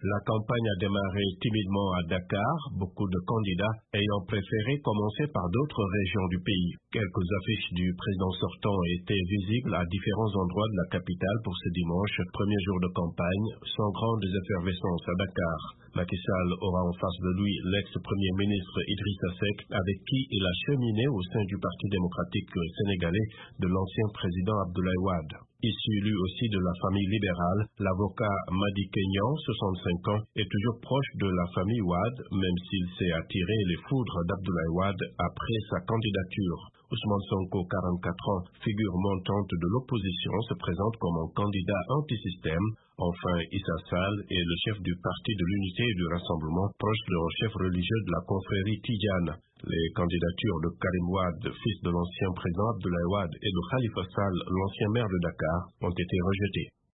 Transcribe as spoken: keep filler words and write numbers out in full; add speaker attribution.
Speaker 1: La campagne a démarré timidement à Dakar, beaucoup de candidats ayant préféré commencer par d'autres régions du pays. Quelques affiches du président sortant étaient visibles à différents endroits de la capitale pour ce dimanche, premier jour de campagne, sans grande effervescence à Dakar. Macky Sall aura en face de lui l'ex-premier ministre Idrissa Seck, avec qui il a cheminé au sein du Parti démocratique sénégalais de l'ancien président Abdoulaye Wade. Issu lui aussi de la famille libérale, l'avocat Madi Kenyan, soixante-cinq ans, est toujours proche de la famille Wade, même s'il s'est attiré les foudres d'Abdoulaye Wade après sa candidature. Ousmane Sonko, quarante-quatre ans, figure montante de l'opposition, se présente comme un candidat anti-système. Enfin, Issa Sall est le chef du Parti de l'Unité et du Rassemblement, proche d'un chef religieux de la confrérie Tidjane. Les candidatures de Karim Wade, fils de l'ancien président Abdoulaye Wade, et de Khalifa Sall, l'ancien maire de Dakar, ont été rejetées.